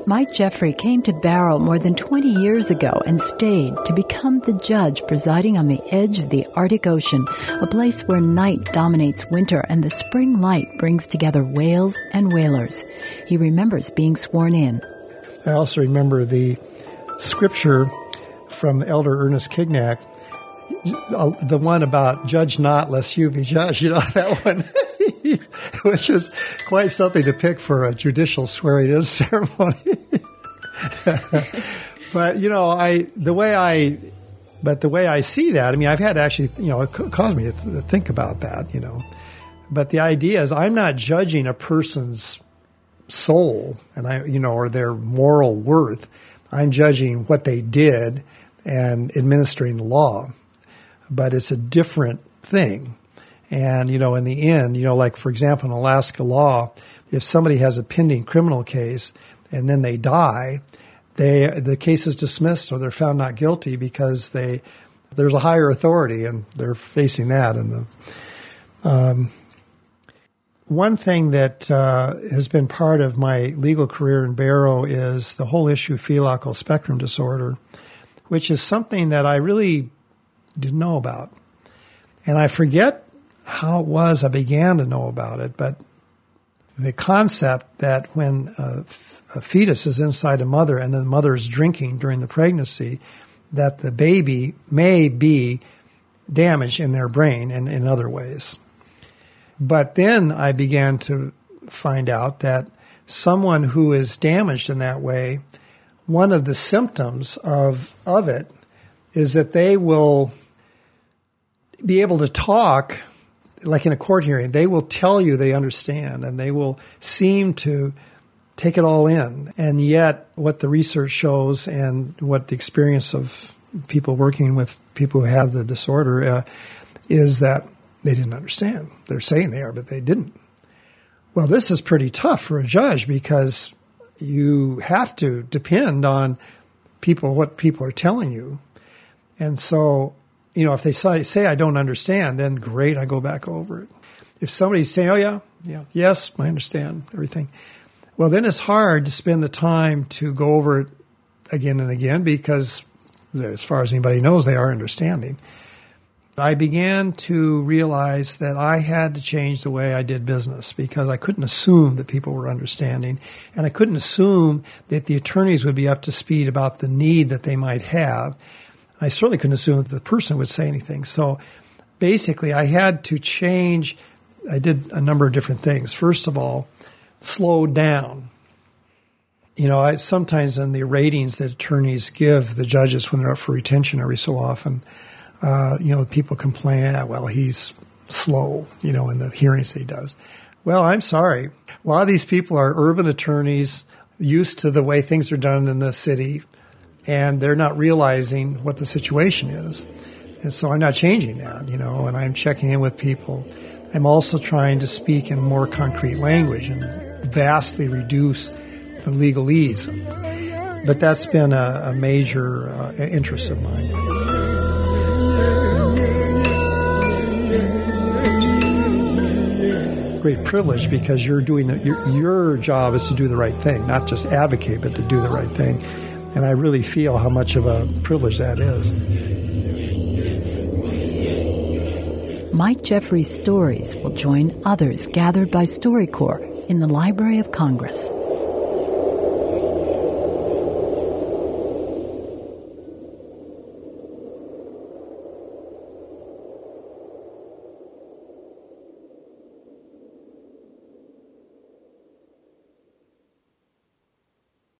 Mike Jeffrey came to Barrow more than 20 years ago and stayed to become the judge presiding on the edge of the Arctic Ocean, a place where night dominates winter and the spring light brings together whales and whalers. He remembers being sworn in. I also remember the scripture from Elder Ernest Kignac, the one about judge not lest you be judged, that one, which is quite something to pick for a judicial swearing-in ceremony. But, the way I see that, I've had actually, it caused me to think about that, But the idea is I'm not judging a person's soul and or their moral worth. I'm judging what they did and administering the law. But it's a different thing. And, in the end, like, for example, in Alaska law, if somebody has a pending criminal case and then they die, the case is dismissed or they're found not guilty because there's a higher authority and they're facing that. And one thing that has been part of my legal career in Barrow is the whole issue of fetal spectrum disorder, which is something that I really didn't know about. And I forget how it was I began to know about it, but the concept that when a fetus is inside a mother and the mother is drinking during the pregnancy, that the baby may be damaged in their brain and in other ways. But then I began to find out that someone who is damaged in that way, one of the symptoms of it is that they will be able to talk, like in a court hearing. They will tell you they understand, and they will seem to take it all in. And yet what the research shows and what the experience of people working with people who have the disorder is that they didn't understand. They're saying they are, but they didn't. Well, this is pretty tough for a judge because you have to depend on what people are telling you. And so, if they say I don't understand, then great, I go back over it. If somebody's saying, oh, yeah, yes, I understand everything, well, then it's hard to spend the time to go over it again and again because, as far as anybody knows, they are understanding. I began to realize that I had to change the way I did business because I couldn't assume that people were understanding, and I couldn't assume that the attorneys would be up to speed about the need that they might have. I certainly couldn't assume that the person would say anything. So basically, I had to change. I did a number of different things. First of all, slow down. Sometimes in the ratings that attorneys give the judges when they're up for retention every so often, people complain, well, he's slow, in the hearings that he does. Well, I'm sorry. A lot of these people are urban attorneys used to the way things are done in the city, and they're not realizing what the situation is. And so I'm not changing that, and I'm checking in with people. I'm also trying to speak in more concrete language and vastly reduce the legalese. But that's been a major interest of mine. Great privilege because you're doing your job is to do the right thing, not just advocate, but to do the right thing. And I really feel how much of a privilege that is. Mike Jeffrey's stories will join others gathered by StoryCorps in the Library of Congress.